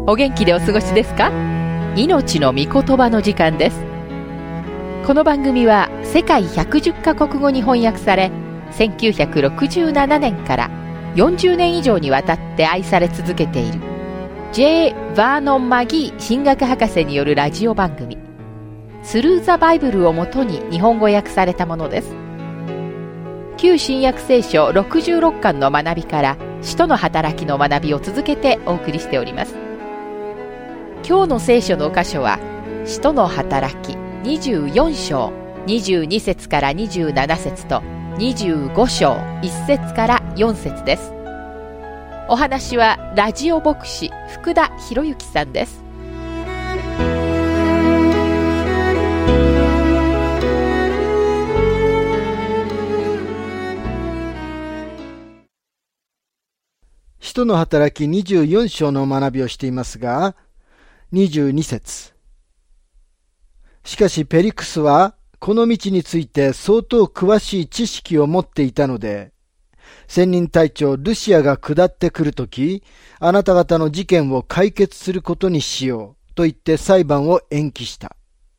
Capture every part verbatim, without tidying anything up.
お元気でお過ごしですか？命の御言葉の時間です。この番組は世界ひゃくじゅっカ国語に翻訳され、せんきゅうひゃくろくじゅうななねんからよんじゅうねん以上にわたって愛され続けている J. バーノン・マギー神学博士によるラジオ番組、スルーザ・バイブルをもとに日本語訳されたものです。旧新約聖書ろくじゅうろっかんの学びから使徒の働きの学びを続けてお送りしております。今日の聖書の箇所は使徒の働きにじゅうよんしょうにじゅうにせつからにじゅうななせつとにじゅうごしょういっせつからよんせつです。お話はラジオ牧師福田博之さんです。 使徒の働きにじゅうよんしょうの学びをしていますが、にじゅうにせつ。しかしペリクスはこの道について相当詳しい知識を持っていたので、千人隊長ルシアが下ってくるとき、あなた方の事件を解決することにしようと言って裁判を延期した。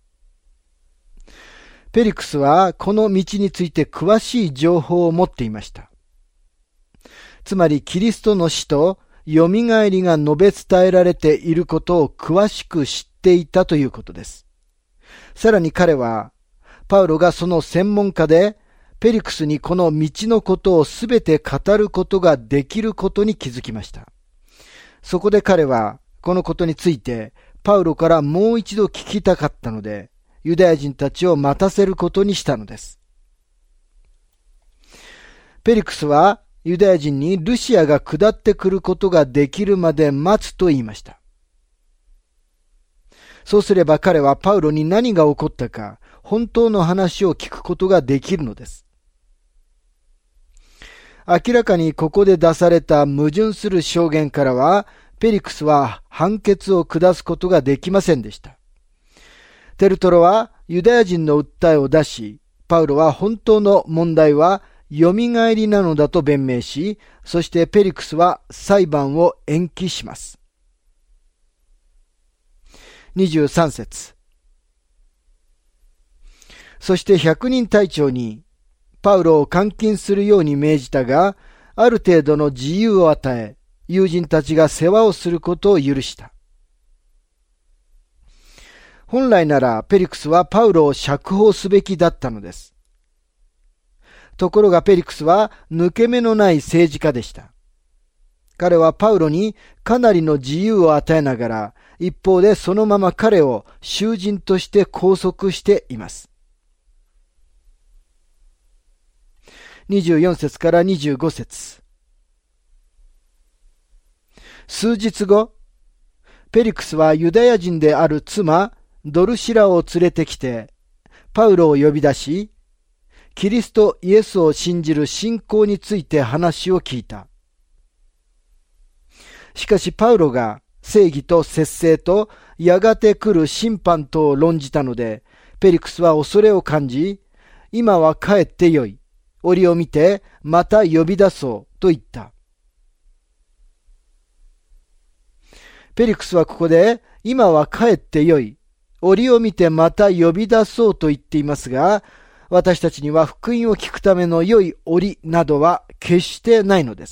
ペリクスはこの道について詳しい情報を持っていました。つまりキリストの死と蘇りが述べ伝えられていることを詳しく知っていたということです。さらに彼は、パウロがその専門家で、ペリクスにこの道のことをすべて語ることができることに気づきました。そこで彼は、このことについて、パウロからもう一度聞きたかったので、ユダヤ人たちを待たせることにしたのです。ペリクスは、ユダヤ人にルシアが下ってくることができるまで待つと言いました。そうすれば彼はパウロに何が起こったか、本当の話を聞くことができるのです。明らかにここで出された矛盾する証言からは、ペリクスは判決を下すことができませんでした。テルトロはユダヤ人の訴えを出し、パウロは本当の問題は蘇りなのだと弁明し、そしてペリクスは裁判を延期します。にじゅうさんせつ。そして百人隊長にパウロを監禁するように命じたが、ある程度の自由を与え、友人たちが世話をすることを許した。本来ならペリクスはパウロを釈放すべきだったのです。ところがペリクスは抜け目のない政治家でした。彼はパウロにかなりの自由を与えながら、一方でそのまま彼を囚人として拘束しています。にじゅうよんせつからにじゅうごせつ。数日後、ペリクスはユダヤ人である妻、ドルシラを連れてきて、パウロを呼び出し、キリストイエスを信じる信仰について話を聞いた。しかしパウロが正義と節制とやがて来る審判とを論じたので、ペリクスは恐れを感じ、今は帰ってよい。折を見てまた呼び出そうと言った。ペリクスはここで今は帰ってよい。折を見てまた呼び出そうと言っていますが、私たちには福音を聞くための良い折などは決してないのです。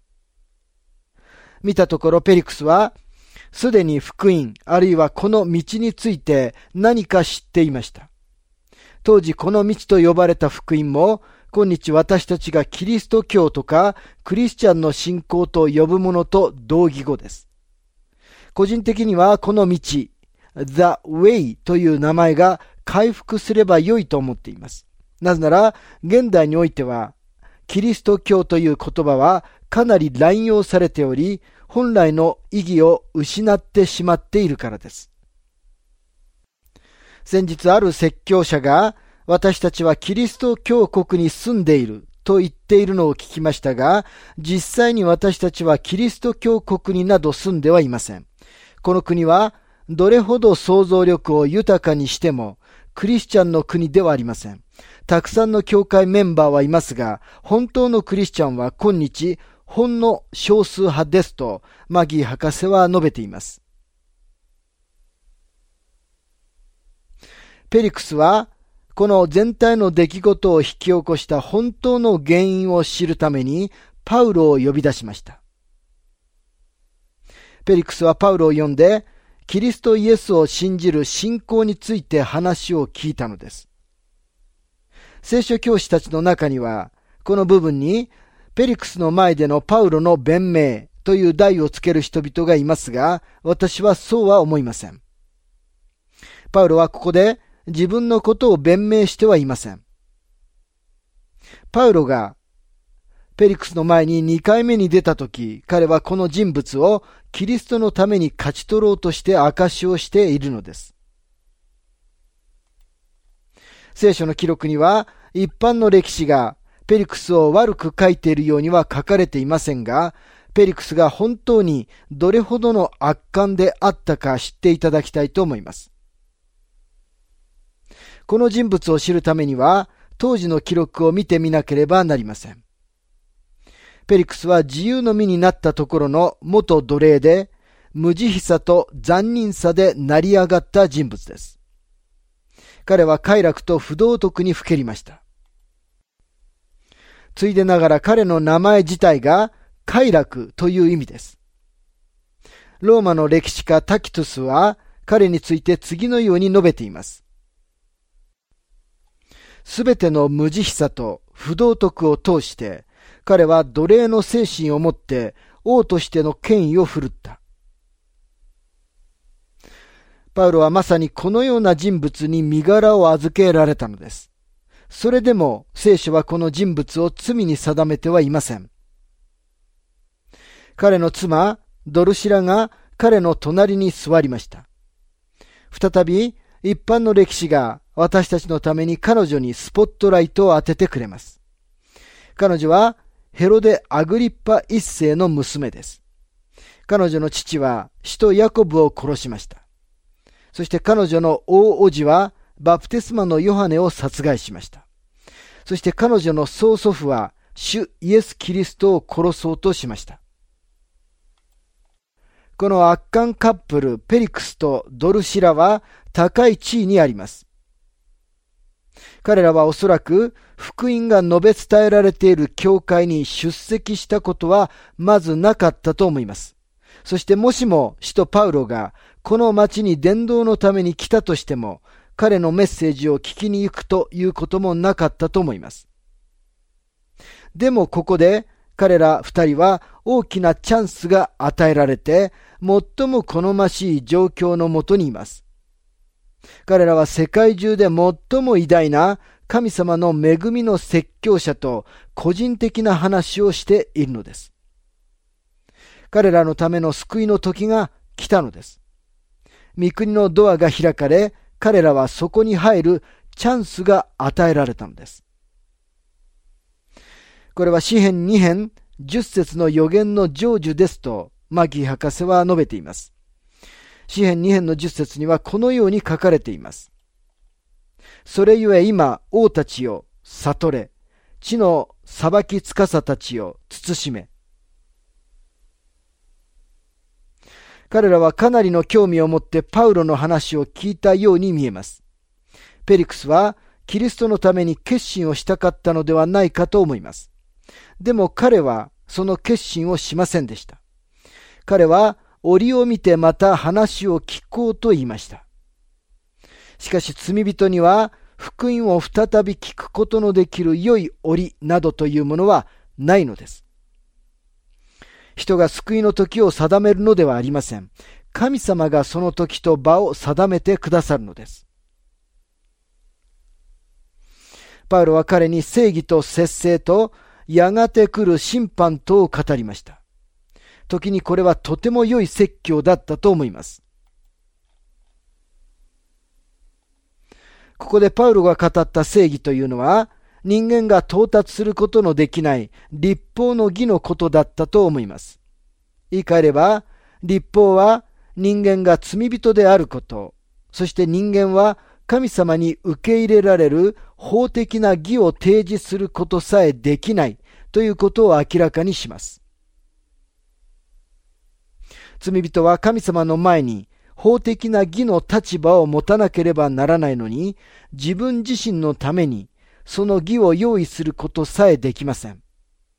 見たところペリクスは、すでに福音、あるいはこの道について何か知っていました。当時この道と呼ばれた福音も、今日私たちがキリスト教とかクリスチャンの信仰と呼ぶものと同義語です。個人的にはこの道、The Way という名前が回復すれば良いと思っています。なぜなら、現代においては、キリスト教という言葉はかなり乱用されており、本来の意義を失ってしまっているからです。先日ある説教者が、私たちはキリスト教国に住んでいると言っているのを聞きましたが、実際に私たちはキリスト教国になど住んではいません。この国は、どれほど想像力を豊かにしても、クリスチャンの国ではありません。たくさんの教会メンバーはいますが、本当のクリスチャンは今日、ほんの少数派ですと、マギー博士は述べています。 ペリクスはこの全体の出来事を引き起こした本当の原因を知るためにパウロを呼び出しました。ペリクスはパウロを呼んで、キリストイエスを信じる信仰について話を聞いたのです。聖書教師たちの中には、この部分にペリクスの前でのパウロの弁明という題をつける人々がいますが、私はそうは思いません。パウロはここで自分のことを弁明してはいません。パウロがペリクスの前ににかいめに出たとき、彼はこの人物をキリストのために勝ち取ろうとして証しをしているのです。聖書の記録には一般の歴史がペリクスを悪く書いているようには書かれていませんが、ペリクスが本当にどれほどの悪漢であったか知っていただきたいと思います。この人物を知るためには当時の記録を見てみなければなりません。ペリクスは自由の身になったところの元奴隷で、無慈悲さと残忍さで成り上がった人物です。彼は快楽と不道徳にふけりました。ついでながら彼の名前自体が快楽という意味です。ローマの歴史家タキトゥスは彼について次のように述べています。すべての無慈悲さと不道徳を通して、彼は奴隷の精神を持って王としての権威を振るった。パウロはまさにこのような人物に身柄を預けられたのです。それでも聖書はこの人物を罪に定めてはいません。彼の妻、ドルシラが彼の隣に座りました。再び一般の歴史が私たちのために彼女にスポットライトを当ててくれます。彼女はヘロデ・アグリッパ一世の娘です。彼女の父は使徒ヤコブを殺しました。そして彼女の大叔父はバプテスマのヨハネを殺害しました。そして彼女の曽祖父は主イエス・キリストを殺そうとしました。この悪漢カップルペリクスとドルシラは高い地位にあります。彼らはおそらく福音が述べ伝えられている教会に出席したことはまずなかったと思います。そしてもしも使徒パウロがこの町に伝道のために来たとしても、彼のメッセージを聞きに行くということもなかったと思います。でもここで彼ら二人は大きなチャンスが与えられて、最も好ましい状況のもとにいます。彼らは世界中で最も偉大な神様の恵みの説教者と個人的な話をしているのです。彼らのための救いの時が来たのです。御国のドアが開かれ、彼らはそこに入るチャンスが与えられたのです。これは詩編に編じゅっ節の予言の成就ですとマギー博士は述べています。詩編に編のじゅっ節にはこのように書かれています。それゆえ今王たちよ悟れ、地の裁き司たちよ慎め。彼らはかなりの興味を持ってパウロの話を聞いたように見えます。ペリクスはキリストのために決心をしたかったのではないかと思います。でも彼はその決心をしませんでした。彼は折を見てまた話を聞こうと言いました。しかし罪人には福音を再び聞くことのできる良い折などというものはないのです。人が救いの時を定めるのではありません。神様がその時と場を定めてくださるのです。パウロは彼に正義と節制とやがて来る審判とを語りました。時にこれはとても良い説教だったと思います。ここでパウロが語った正義というのは、人間が到達することのできない律法の義のことだったと思います。言い換えれば、律法は人間が罪人であること、そして人間は神様に受け入れられる法的な義を提示することさえできないということを明らかにします。罪人は神様の前に法的な義の立場を持たなければならないのに、自分自身のためにその義を用意することさえできません。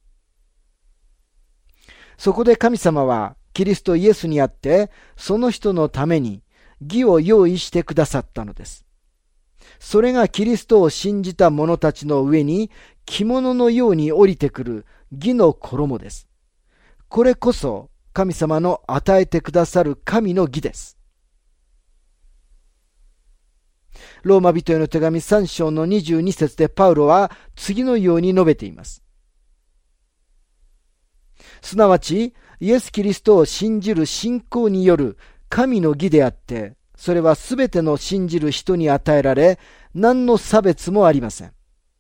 そこで神様はキリストイエスにあって、その人のために義を用意してくださったのです。それがキリストを信じた者たちの上に着物のように降りてくる義の衣です。これこそ神様の与えてくださる神の義です。ローマ人への手紙さん章のにじゅうに節でパウロは次のように述べています。すなわち、イエス・キリストを信じる信仰による神の義であって、それはすべての信じる人に与えられ、何の差別もありません。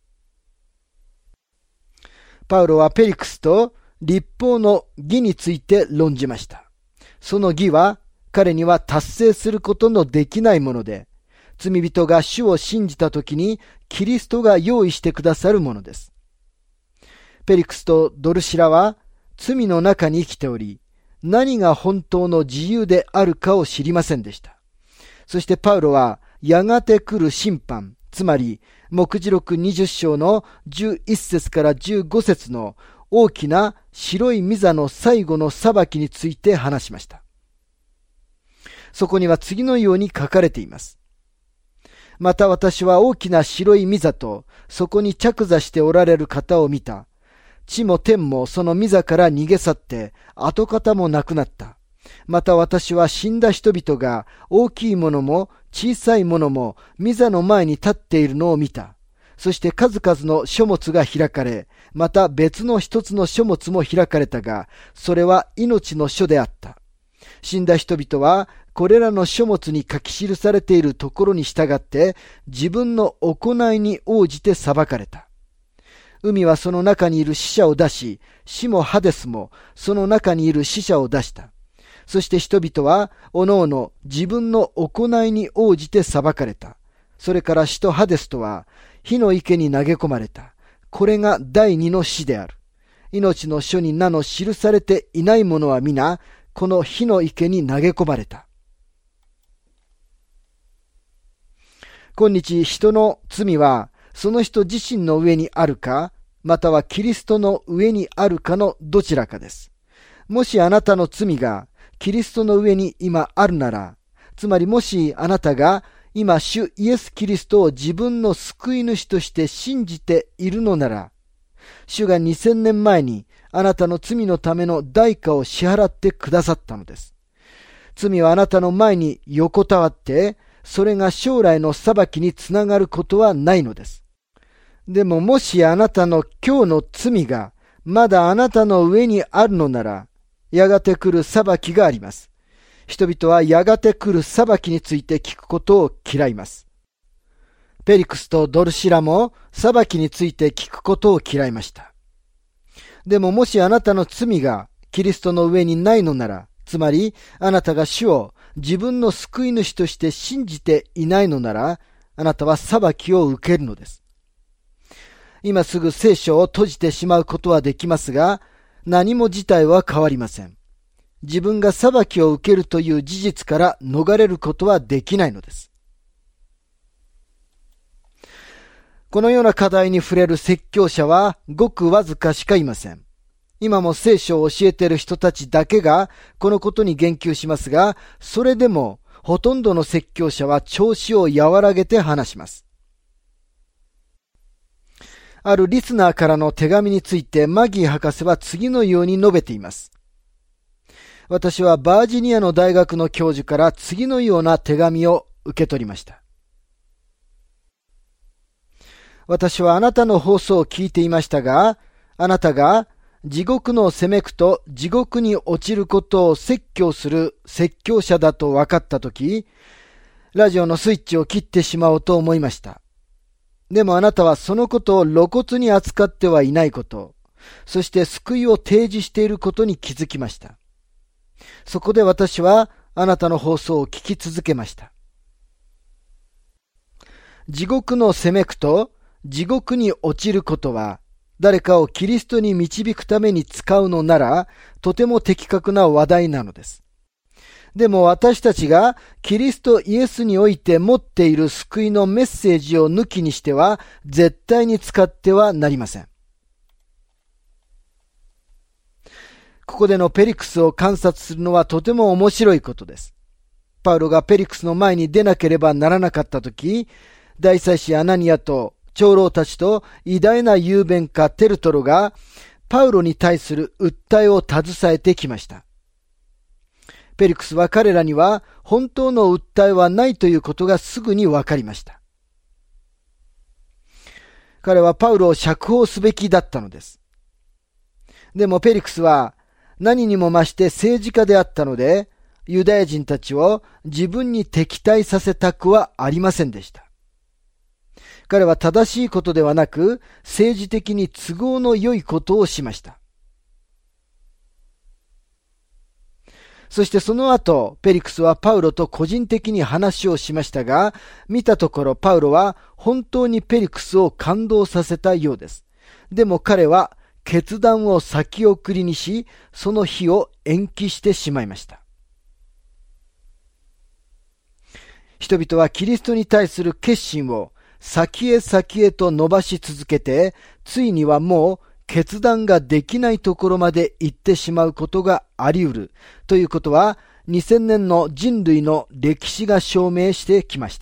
パウロはペリクスと律法の義について論じました。その義は彼には達成することのできないもので、罪人が主を信じたときにキリストが用意してくださるものです。ペリクスとドルシラは罪の中に生きており、何が本当の自由であるかを知りませんでした。そしてパウロはやがて来る審判、つまり黙示録にじゅう章のじゅういち節からじゅうご節の大きな白い御座の最後の裁きについて話しました。そこには次のように書かれています。また私は大きな白い御座とそこに着座しておられる方を見た。地も天もその御座から逃げ去って跡形もなくなった。また私は死んだ人々が大きいものも小さいものも御座の前に立っているのを見た。そして数々の書物が開かれ、また別の一つの書物も開かれたが、それは命の書であった。死んだ人々はこれらの書物に書き記されているところに従って自分の行いに応じて裁かれた。海はその中にいる死者を出し、死もハデスもその中にいる死者を出した。そして人々はおのおの自分の行いに応じて裁かれた。それから死とハデスとは火の池に投げ込まれた。これが第二の死である。命の書に名の記されていない者は皆、この火の池に投げ込まれた。今日人の罪はその人自身の上にあるか、またはキリストの上にあるかのどちらかです。もしあなたの罪がキリストの上に今あるなら、つまりもしあなたが今主イエス・キリストを自分の救い主として信じているのなら、主がにせんねんまえにあなたの罪のための代価を支払ってくださったのです。罪はあなたの前に横たわって、それが将来の裁きにつながることはないのです。でももしあなたの今日の罪がまだあなたの上にあるのなら、やがて来る裁きがあります。人々はやがて来る裁きについて聞くことを嫌います。ペリクスとドルシラも裁きについて聞くことを嫌いました。でももしあなたの罪がキリストの上にないのなら、つまりあなたが主を自分の救い主として信じていないのなら、あなたは裁きを受けるのです。今すぐ聖書を閉じてしまうことはできますが、何も事態は変わりません。自分が裁きを受けるという事実から逃れることはできないのです。このような課題に触れる説教者はごくわずかしかいません。今も聖書を教えている人たちだけがこのことに言及しますが、それでもほとんどの説教者は調子を和らげて話します。あるリスナーからの手紙についてマギー博士は次のように述べています。私はバージニアの大学の教授から次のような手紙を受け取りました。私はあなたの放送を聞いていましたが、あなたが地獄の責めくと地獄に落ちることを説教する説教者だと分かったとき、ラジオのスイッチを切ってしまおうと思いました。でもあなたはそのことを露骨に扱ってはいないこと、そして救いを提示していることに気づきました。そこで私はあなたの放送を聞き続けました。地獄の責めくと地獄に落ちることは、誰かをキリストに導くために使うのなら、とても的確な話題なのです。 でも私たちがキリストイエスにおいて持っている救いのメッセージを抜きにしては絶対に使ってはなりません。ここでのペリクスを観察するのはとても面白いことです。パウロがペリクスの前に出なければならなかったとき、大祭司アナニアと長老たちと偉大な雄弁家テルトロがパウロに対する訴えを携えてきました。ペリクスは彼らには本当の訴えはないということがすぐにわかりました。彼はパウロを釈放すべきだったのです。でもペリクスは何にも増して政治家であったので、ユダヤ人たちを自分に敵対させたくはありませんでした。彼は正しいことではなく、政治的に都合の良いことをしました。そしてその後、ペリクスはパウロと個人的に話をしましたが、見たところパウロは本当にペリクスを感動させたようです。でも彼は決断を先送りにし、その日を延期してしまいました。人々はキリストに対する決心を先へ先へと伸ばし続けて、ついにはもう決断ができないところまで行ってしまうことがあり得るということはにせんねんの人類の歴史が証明してきました。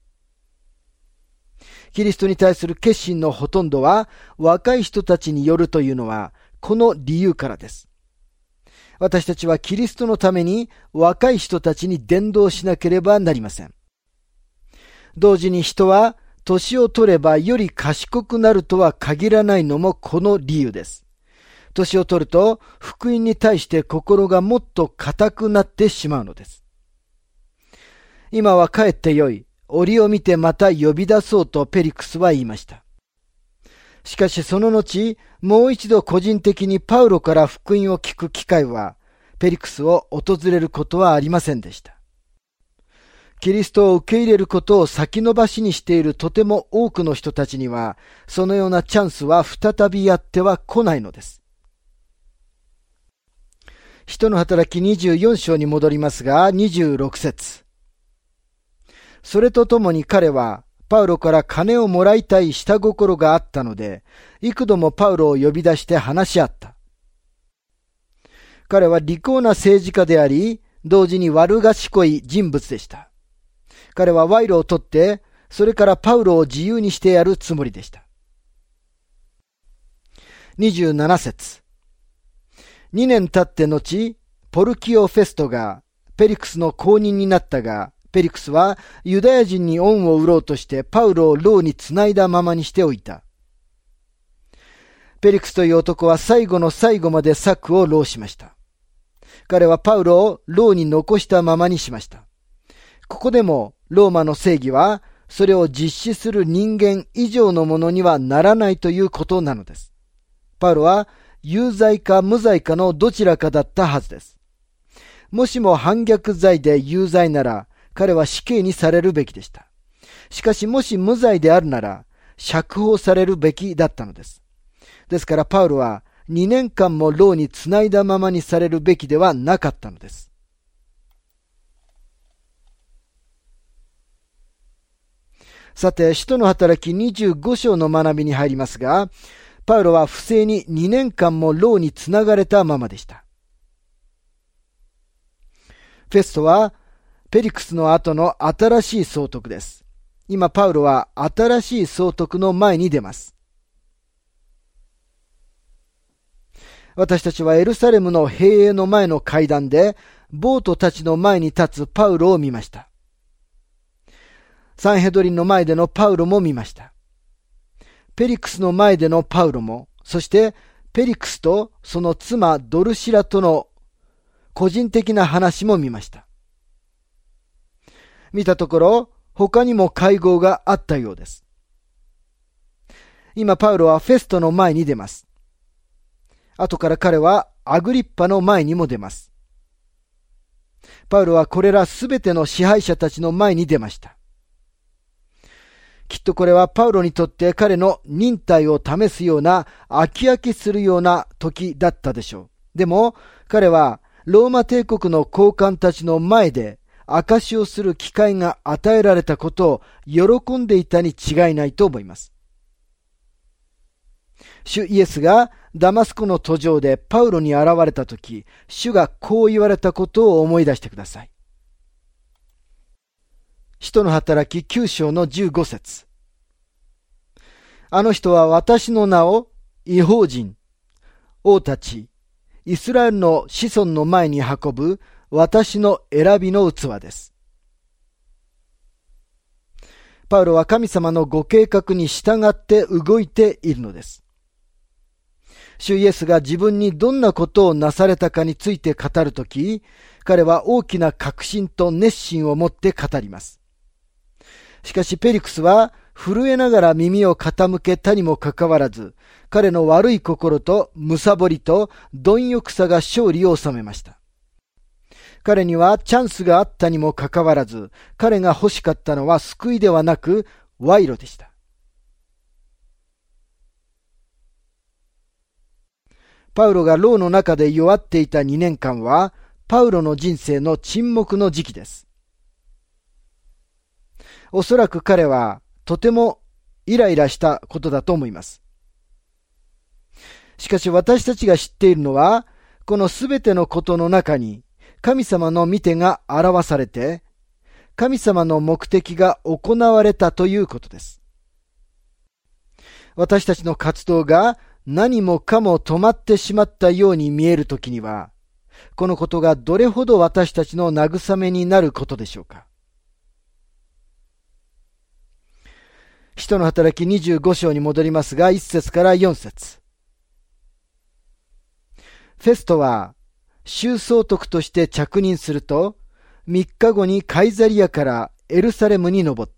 キリストに対する決心のほとんどは若い人たちによるというのはこの理由からです。私たちはキリストのために若い人たちに伝道しなければなりません。同時に人は年を取ればより賢くなるとは限らないのもこの理由です。年を取ると福音に対して心がもっと固くなってしまうのです。今は帰ってよい。折を見てまた呼び出そうとペリクスは言いました。しかしその後、もう一度個人的にパウロから福音を聞く機会はペリクスを訪れることはありませんでした。キリストを受け入れることを先延ばしにしているとても多くの人たちには、そのようなチャンスは再びやっては来ないのです。使徒の働きにじゅうよん章に戻りますが、にじゅうろく節。それとともに彼は、パウロから金をもらいたい下心があったので、幾度もパウロを呼び出して話し合った。彼は利口な政治家であり、同時に悪賢い人物でした。彼は賄賂を取って、それからパウロを自由にしてやるつもりでした。にじゅうなな節。にねん経って後、ポルキオ・フェストがペリクスの後任になったが、ペリクスはユダヤ人に恩を売ろうとしてパウロを牢につないだままにしておいた。ペリクスという男は最後の最後まで策を弄しました。彼はパウロを牢に残したままにしました。ここでもローマの正義はそれを実施する人間以上のものにはならないということなのです。パウロは有罪か無罪かのどちらかだったはずです。もしも反逆罪で有罪なら彼は死刑にされるべきでした。しかしもし無罪であるなら釈放されるべきだったのです。ですからパウロはにねんかんも牢につないだままにされるべきではなかったのです。さて、使徒の働きにじゅうご章の学びに入りますが、パウロは不正ににねんかんも牢につながれたままでした。フェストはペリクスの後の新しい総督です。今パウロは新しい総督の前に出ます。私たちはエルサレムの兵営の前の階段で暴徒たちの前に立つパウロを見ました。サンヘドリンの前でのパウロも見ました。ペリクスの前でのパウロも、そしてペリクスとその妻ドルシラとの個人的な話も見ました。見たところ、他にも会合があったようです。今パウロはフェストの前に出ます。後から彼はアグリッパの前にも出ます。パウロはこれらすべての支配者たちの前に出ました。きっとこれはパウロにとって彼の忍耐を試すような、飽き飽きするような時だったでしょう。でも彼はローマ帝国の高官たちの前で証しをする機会が与えられたことを喜んでいたに違いないと思います。主イエスがダマスコの途上でパウロに現れたとき、主がこう言われたことを思い出してください。使徒の働ききゅう章のじゅうご節。あの人は私の名を異邦人、王たち、イスラエルの子孫の前に運ぶ私の選びの器です。パウロは神様のご計画に従って動いているのです。主イエスが自分にどんなことをなされたかについて語るとき、彼は大きな確信と熱心を持って語ります。しかしペリクスは震えながら耳を傾けたにもかかわらず、彼の悪い心とむさぼりと貪欲さが勝利を収めました。彼にはチャンスがあったにもかかわらず、彼が欲しかったのは救いではなく賄賂でした。パウロが牢の中で弱っていたにねんかんは、パウロの人生の沈黙の時期です。おそらく彼はとてもイライラしたことだと思います。しかし私たちが知っているのは、このすべてのことの中に神様の御手が表されて、神様の目的が行われたということです。私たちの活動が何もかも止まってしまったように見えるときには、このことがどれほど私たちの慰めになることでしょうか。使徒の働きにじゅうご章に戻りますが、いち節からよん節。フェストは、州総督として着任すると、みっかごにカイザリアからエルサレムに登った。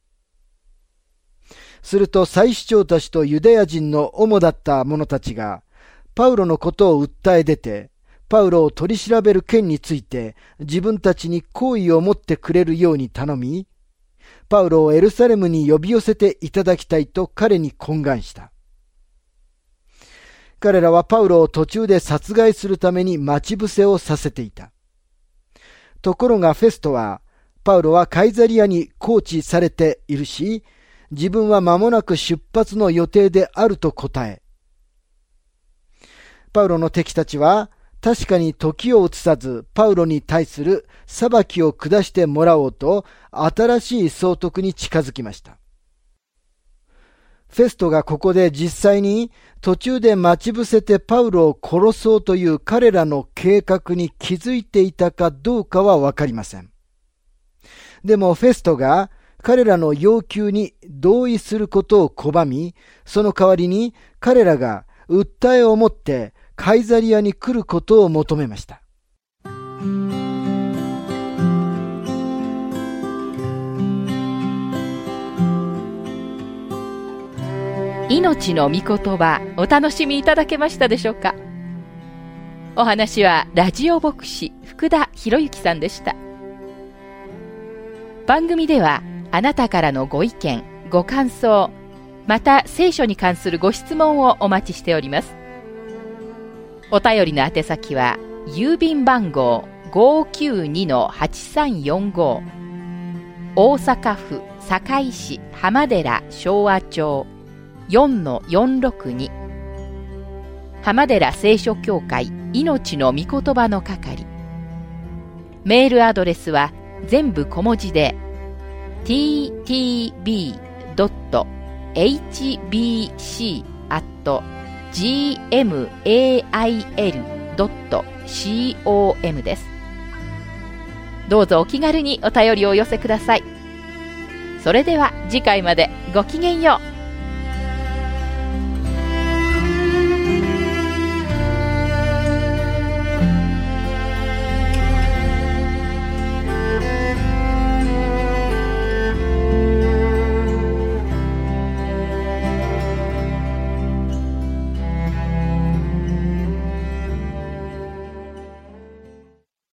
すると祭司長たちとユダヤ人の主だった者たちが、パウロのことを訴え出て、パウロを取り調べる件について自分たちに好意を持ってくれるように頼み、パウロをエルサレムに呼び寄せていただきたいと彼に懇願した。彼らはパウロを途中で殺害するために待ち伏せをさせていた。ところがフェストは、パウロはカイザリアに拘置されているし、自分は間もなく出発の予定であると答え、パウロの敵たちは確かに時を移さずパウロに対する裁きを下してもらおうと新しい総督に近づきました。フェストがここで実際に途中で待ち伏せてパウロを殺そうという彼らの計画に気づいていたかどうかはわかりません。でもフェストが彼らの要求に同意することを拒み、その代わりに彼らが訴えを持ってカイザリアに来ることを求めました。 命の御言葉、お楽しみいただけましたでしょうか。お話はラジオ牧師福田博之さんでした。番組ではあなたからのご意見、ご感想、また聖書に関するご質問をお待ちしております。お便りの宛先は郵便番号 ごーきゅうにのはちさんよんご 大阪府堺市浜寺昭和町 よんのよんろくに 浜寺聖書協会命の御言葉の係。メールアドレスは全部小文字で ティーティービードットエイチビーシー アット ジーエムエーアイエル ドット コム です。どうぞお気軽にお便りをお寄せください。それでは次回までごきげんよう。